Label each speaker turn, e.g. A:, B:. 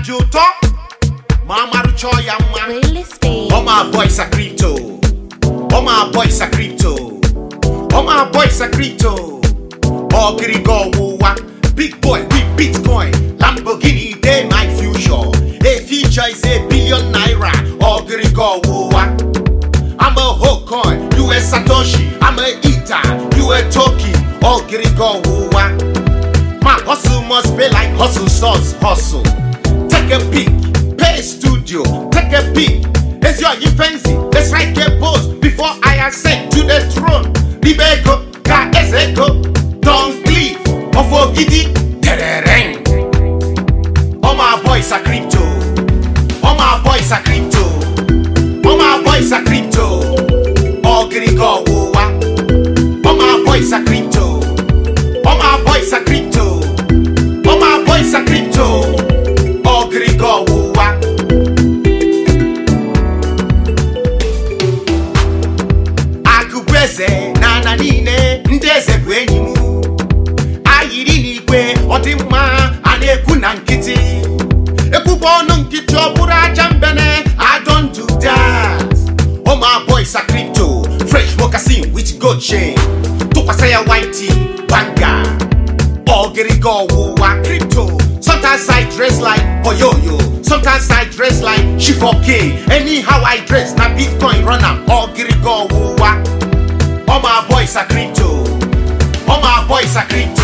A: Ajuto, Mama Rucho Yama. All my boys are crypto. All my boys are crypto. All my boys are crypto. All Grigo Wuwa. Big boy with Bitcoin. Lamborghini, they my future. A future is a billion naira. All Grigo Wuwa. I'm a whole coin. You a Satoshi. I'm a eater. You a Toki. All Grigo Wuwa. My hustle must be like hustle sauce. Hustle. Take a peek. Pay studio. Take a peek. It's your fancy. Let's write a post before I ascend to the throne. Libego, Ka-Ezeko, Don Cliff, Ofogidi, Terereng. All my boys are crypto. All my boys are crypto. All my boys are crypto. All Grigo Wuwa. All my boys are crypto. All my boys are crypto. All my boys are crypto. All Grigo Wuwa. Nana nine ndeze kwenyi mu ayiri n'igwe odimma aneku na nkiti ekubo no nkiti obura jambene. I don't do that. All my boys are crypto. Fresh moccasin with gold chain. Tupasaya whitey banga. All Grigo Wuwa crypto. Sometimes I dress like Oyoyo. Sometimes I dress like Chifoke. Anyhow I dress na Bitcoin runner. All Grigo Wuwa. All my boys are crypto. All my boys are crypto.